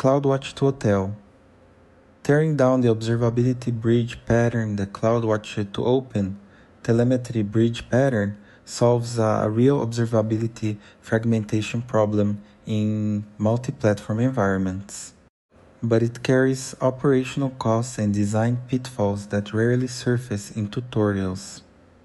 CloudWatch to Hotel. Tearing down the observability bridge pattern the CloudWatch to Open telemetry bridge pattern solves a real observability fragmentation problem in multi-platform environments. But it carries operational costs and design pitfalls that rarely surface in tutorials.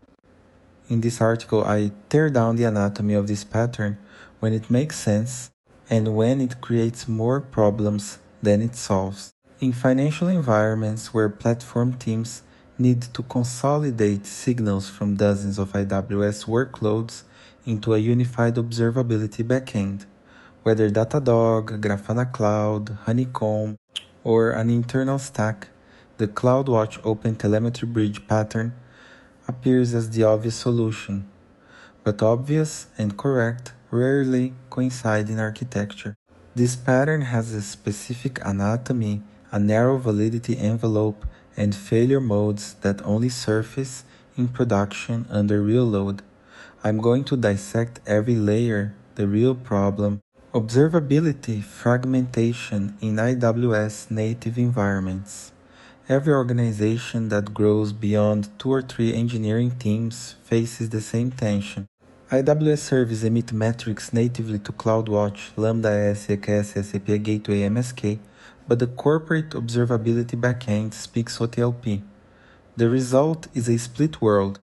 In this article, I tear down the anatomy of this pattern when it makes sense and when it creates more problems than it solves. In financial environments where platform teams need to consolidate signals from dozens of AWS workloads into a unified observability backend, whether Datadog, Grafana Cloud, Honeycomb, or an internal stack, the CloudWatch Open Telemetry Bridge pattern appears as the obvious solution. But obvious and correct rarely coincide in architecture. This pattern has a specific anatomy, a narrow validity envelope, and failure modes that only surface in production under real load. I'm going to dissect every layer, the real problem, observability fragmentation in AWS native environments. Every organization that grows beyond 2 or 3 engineering teams faces the same tension. AWS services emit metrics natively to CloudWatch, Lambda S, EKS, SAP Gateway, MSK, but the corporate observability backend speaks OTLP. The result is a split world.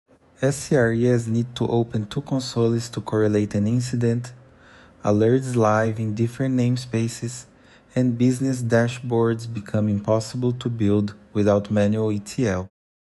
SCREs need to open 2 consoles to correlate an incident, alerts live in different namespaces, and business dashboards become impossible to build without manual ETL.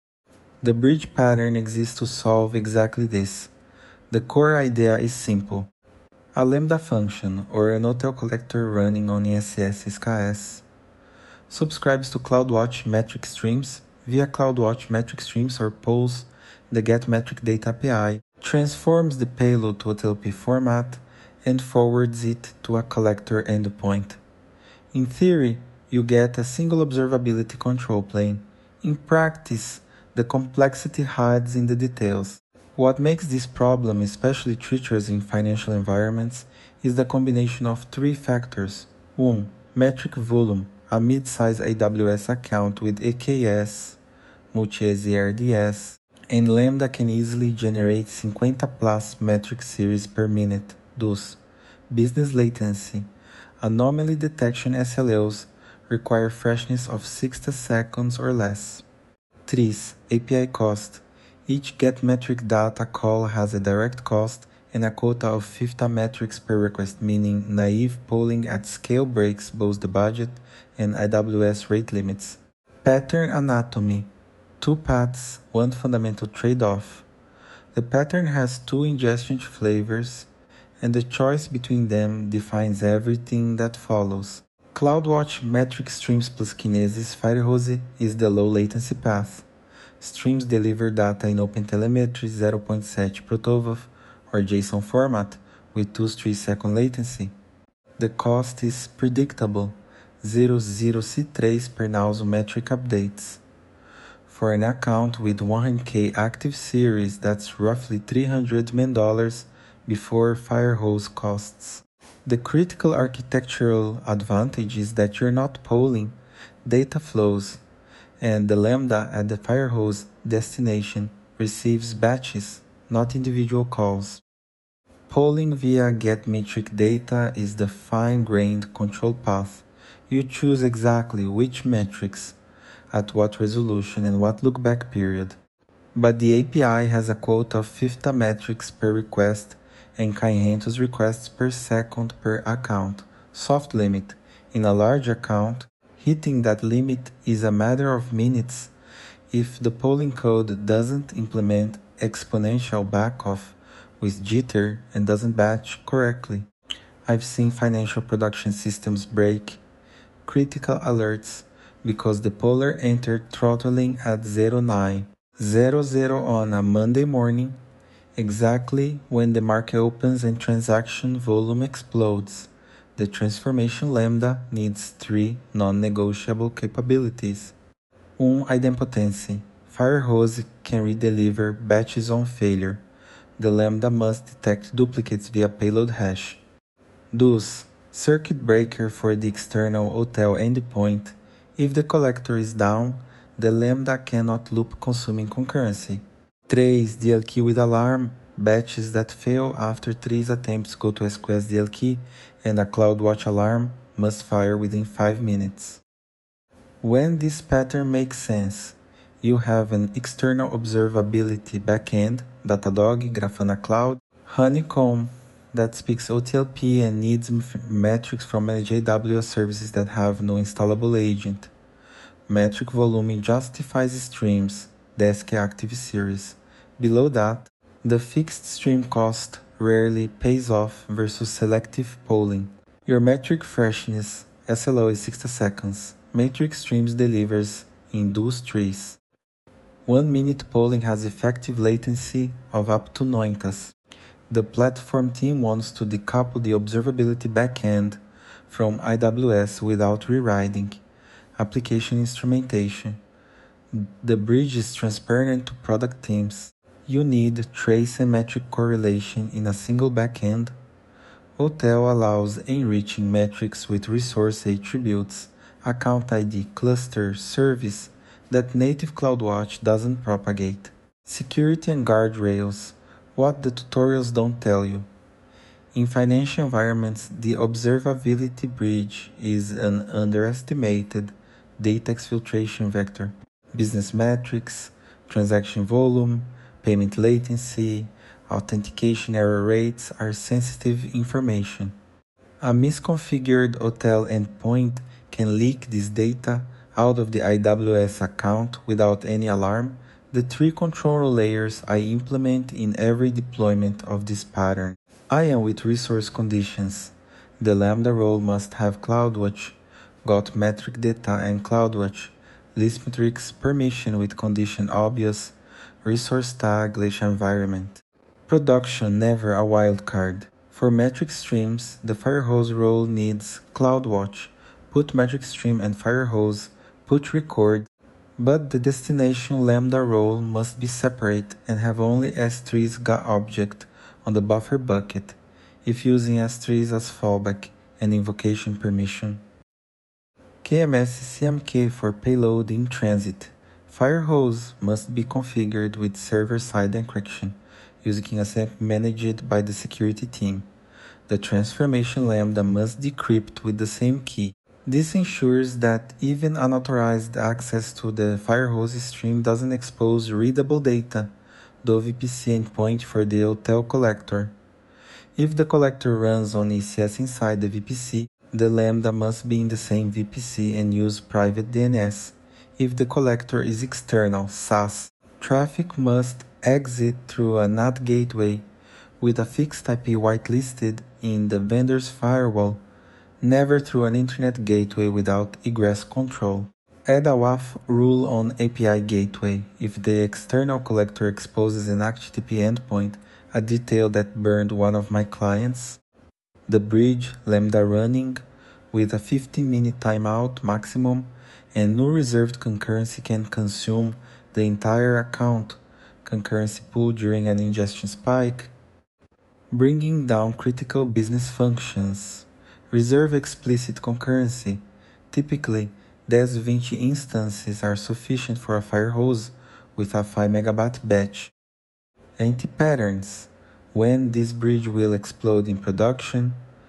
The bridge pattern exists to solve exactly this. The core idea is simple. A Lambda function, or an hotel collector running on ESS SKS, subscribes to CloudWatch metric streams via CloudWatch metric streams or pulls the getMetricData API, transforms the payload to OTLP format, and forwards it to a collector endpoint. In theory, you get a single observability control plane. In practice, the complexity hides in the details. What makes this problem especially treacherous in financial environments is the combination of 3 factors. 1. Metric volume. A mid-size AWS account with EKS, multi-AZ RDS, and Lambda can easily generate 50 plus metric series per minute. Thus, business latency. Anomaly detection SLAs require freshness of 60 seconds or less. 3. API cost. Each getMetricData call has a direct cost and a quota of 50 metrics per request, meaning naive polling at scale breaks both the budget and AWS rate limits. Pattern anatomy. 2 paths, 1 fundamental trade-off. The pattern has 2 ingestion flavors, and the choice between them defines everything that follows. CloudWatch metric streams plus Kinesis Firehose is the low latency path. Streams deliver data in OpenTelemetry 0.7 protobuf or JSON format with 2-3 second latency. The cost is predictable, 00C3 per Nauso metric updates. For an account with 100K active series, that's roughly $300 million before Firehose costs. The critical architectural advantage is that you're not polling data flows, and the Lambda at the Firehose destination receives batches, not individual calls. Polling via getMetricData is the fine-grained control path. You choose exactly which metrics, at what resolution and what lookback period. But the API has a quota of 50 metrics per request and 500 requests per second per account, soft limit. In a large account, hitting that limit is a matter of minutes if the polling code doesn't implement exponential backoff with jitter and doesn't batch correctly. I've seen financial production systems break critical alerts because the poller entered throttling at 09:00 on a Monday morning, exactly when the market opens and transaction volume explodes. The transformation Lambda needs 3 non-negotiable capabilities. 1. Idempotency. Firehose can redeliver batches on failure. The Lambda must detect duplicates via payload hash. 2. Circuit breaker for the external hotel endpoint. If the collector is down, the Lambda cannot loop consuming concurrency. 3. DL key with alarm. Batches that fail after 3 attempts go to SQS DL key, and a CloudWatch alarm must fire within 5 minutes. When this pattern makes sense, you have an external observability backend, Datadog, Grafana Cloud, Honeycomb, that speaks OTLP and needs metrics from managed AWS services that have no installable agent. Metric volume justifies streams, Desk Active Series. Below that, the fixed stream cost rarely pays off versus selective polling. Your metric freshness, SLO, is 60 seconds. Matrix streams delivers in those trees. 1 minute polling has effective latency of up to 90s. The platform team wants to decouple the observability backend from AWS without rewriting application instrumentation. The bridge is transparent to product teams. You need trace and metric correlation in a single backend. Hotel allows enriching metrics with resource attributes, account ID, cluster, service that native CloudWatch doesn't propagate. Security and guardrails. What the tutorials don't tell you. In financial environments, the observability bridge is an underestimated data exfiltration vector. Business metrics, transaction volume, payment latency, authentication error rates are sensitive information. A misconfigured hotel endpoint can leak this data out of the AWS account without any alarm. The 3 control layers I implement in every deployment of this pattern. I am with resource conditions. The Lambda role must have CloudWatch, got metric data and CloudWatch, list metrics permission with condition obvious, resource tag, Glacier environment. Production, never a wildcard. For metric streams, the firehose role needs CloudWatch, put metric stream and firehose, put record, but the destination Lambda role must be separate and have only S3's got object on the buffer bucket, if using S3s as fallback and invocation permission. KMS CMK for payload in transit. Firehose must be configured with server-side encryption, using a SAMP managed by the security team. The transformation Lambda must decrypt with the same key. This ensures that even unauthorized access to the firehose stream doesn't expose readable data, the VPC endpoint for the hotel collector. If the collector runs on ECS inside the VPC, the Lambda must be in the same VPC and use private DNS. If the collector is external, SaaS, traffic must exit through a NAT gateway with a fixed IP whitelisted in the vendor's firewall, never through an internet gateway without egress control. Add a WAF rule on API gateway if the external collector exposes an HTTP endpoint, a detail that burned one of my clients. The bridge, Lambda running, with a 15-minute timeout maximum, and no reserved concurrency can consume the entire account concurrency pool during an ingestion spike. Bringing down critical business functions. Reserve explicit concurrency. Typically, 10-20 instances are sufficient for a firehose with a 5 megabyte batch. Anti-patterns. When this bridge will explode in production.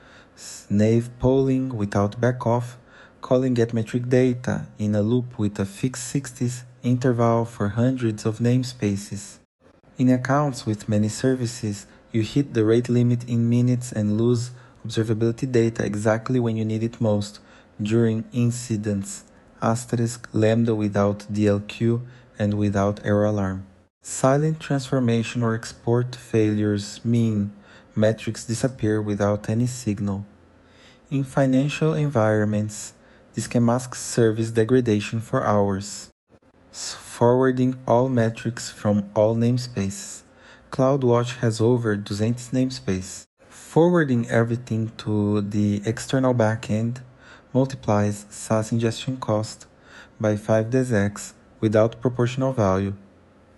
Snave polling without backoff, calling get metric data in a loop with a fixed 60s interval for hundreds of namespaces. In accounts with many services, you hit the rate limit in minutes and lose observability data exactly when you need it most, during incidents, asterisk Lambda without DLQ and without error alarm. Silent transformation or export failures mean metrics disappear without any signal. In financial environments, this can mask service degradation for hours. Forwarding all metrics from all namespaces. CloudWatch has over 200 namespaces. Forwarding everything to the external backend multiplies SaaS ingestion cost by 5x without proportional value.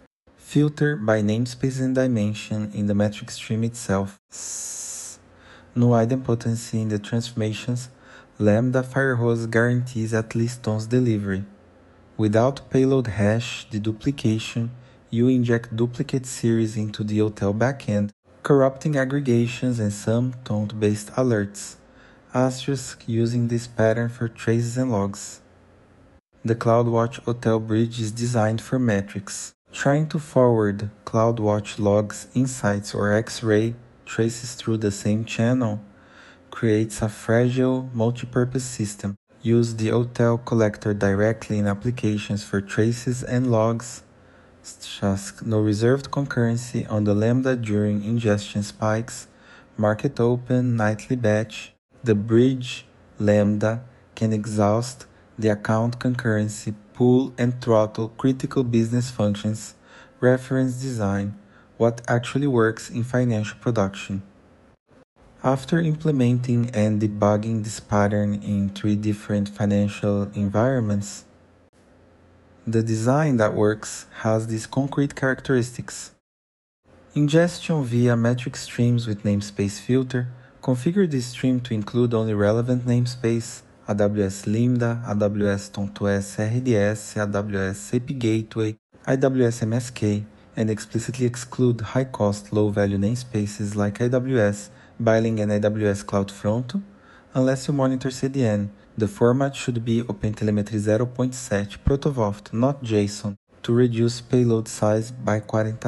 Filter by namespace and dimension in the metric stream itself. No idempotency in the transformations, Lambda Firehose guarantees at least once delivery. Without payload hash deduplication, you inject duplicate series into the hotel backend, corrupting aggregations and some taunt-based alerts. Asterisk using this pattern for traces and logs. The CloudWatch Hotel Bridge is designed for metrics. Trying to forward CloudWatch logs, insights, or X-ray traces through the same channel creates a fragile multipurpose system. Use the hotel collector directly in applications for traces and logs. No reserved concurrency on the Lambda during ingestion spikes. Market open, nightly batch. The bridge Lambda can exhaust the account concurrency, pull and throttle critical business functions. Reference design, what actually works in financial production. After implementing and debugging this pattern in 3 different financial environments, the design that works has these concrete characteristics. Ingestion via metric streams with namespace filter. Configure this stream to include only relevant namespace, AWS Lambda, AWS TONTOS RDS, AWS API Gateway, AWS MSK, and explicitly exclude high-cost, low-value namespaces like AWS, Biling, and AWS CloudFront, unless you monitor CDN. The format should be OpenTelemetry 0.7 protoVolt, not JSON, to reduce payload size by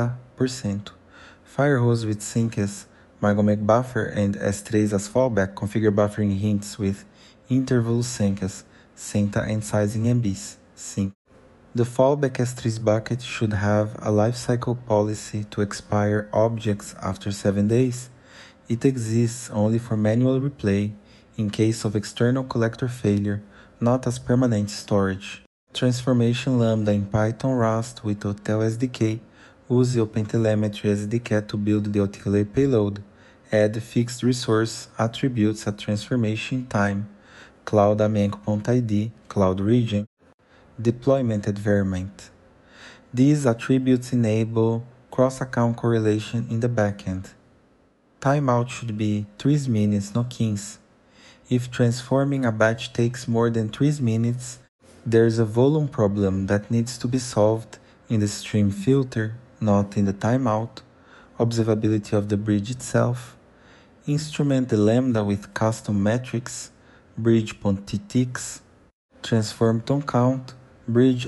40%. Firehose with Syncas, Margomec buffer, and S3 as fallback. Configure buffering hints with interval Syncas, Senta and sizing MBs. Sync. The fallback S3 bucket should have a lifecycle policy to expire objects after 7 days. It exists only for manual replay in case of external collector failure, not as permanent storage. Transformation Lambda in Python Rust with Hotel SDK. Use OpenTelemetry SDK to build the OTLA payload. Add fixed resource attributes at transformation time. Cloud Amenco.id, Cloud Region. Deployment environment. These attributes enable cross-account correlation in the backend. Timeout should be 3 minutes, no 15. If transforming a batch takes more than 3 minutes, there's a volume problem that needs to be solved in the stream filter, not in the timeout. Observability of the bridge itself. Instrument the Lambda with custom metrics, bridge.ttix, transform ton count, bridge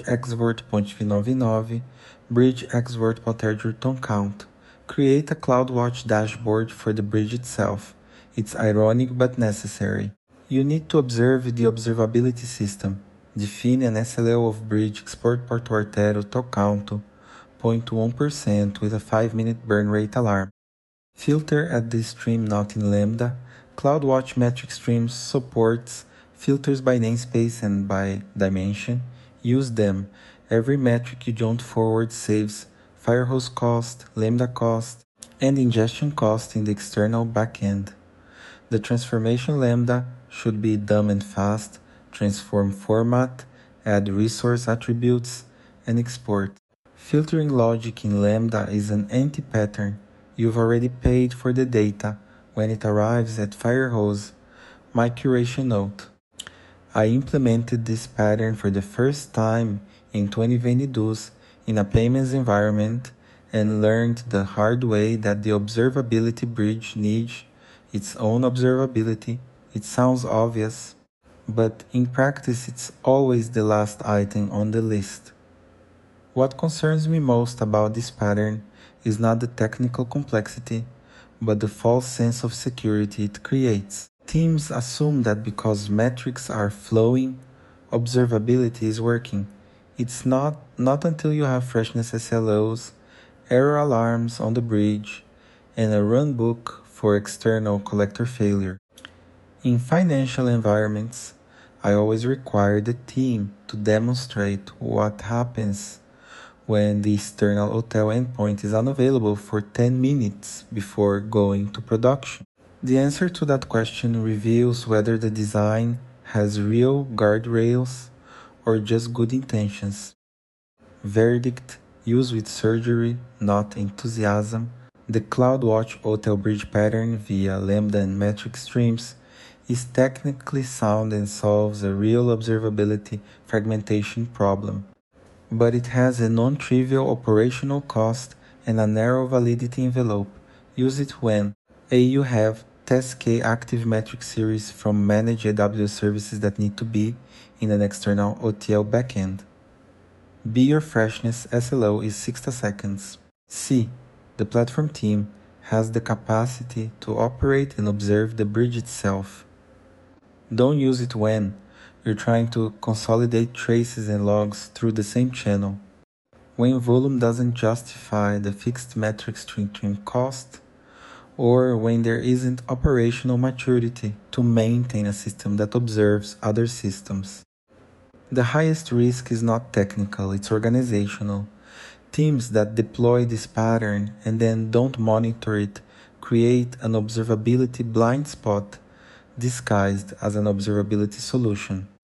export.v99, bridge export ton count. Create a CloudWatch dashboard for the bridge itself. It's ironic but necessary. You need to observe the observability system. Define an SLO of bridge export Porto Artero toCount 0.1% with a 5-minute burn rate alarm. Filter at the stream not in Lambda. CloudWatch metric streams supports filters by namespace and by dimension. Use them. Every metric you don't forward saves Firehose cost, Lambda cost, and ingestion cost in the external backend. The transformation Lambda should be dumb and fast, transform format, add resource attributes, and export. Filtering logic in Lambda is an anti-pattern. You've already paid for the data when it arrives at Firehose. My curation note. I implemented this pattern for the first time in 2022 in a payments environment and learned the hard way that the observability bridge needs its own observability. It sounds obvious, but in practice it's always the last item on the list. What concerns me most about this pattern is not the technical complexity, but the false sense of security it creates. Teams assume that because metrics are flowing, observability is working. It's not until you have freshness SLOs, error alarms on the bridge, and a runbook for external collector failure. In financial environments, I always require the team to demonstrate what happens when the external hotel endpoint is unavailable for 10 minutes before going to production. The answer to that question reveals whether the design has real guardrails or just good intentions. Verdict: use with surgery, not enthusiasm. The CloudWatch Hotel Bridge pattern via Lambda and metric streams is technically sound and solves a real observability fragmentation problem, but it has a non-trivial operational cost and a narrow validity envelope. Use it when A. You have TestK active metric series from managed AWS services that need to be in an external OTL backend. B. Your freshness SLO is 60 seconds. C. The platform team has the capacity to operate and observe the bridge itself. Don't use it when you're trying to consolidate traces and logs through the same channel, when volume doesn't justify the fixed metric stream cost, or when there isn't operational maturity to maintain a system that observes other systems. The highest risk is not technical, it's organizational. Teams that deploy this pattern and then don't monitor it create an observability blind spot disguised as an observability solution.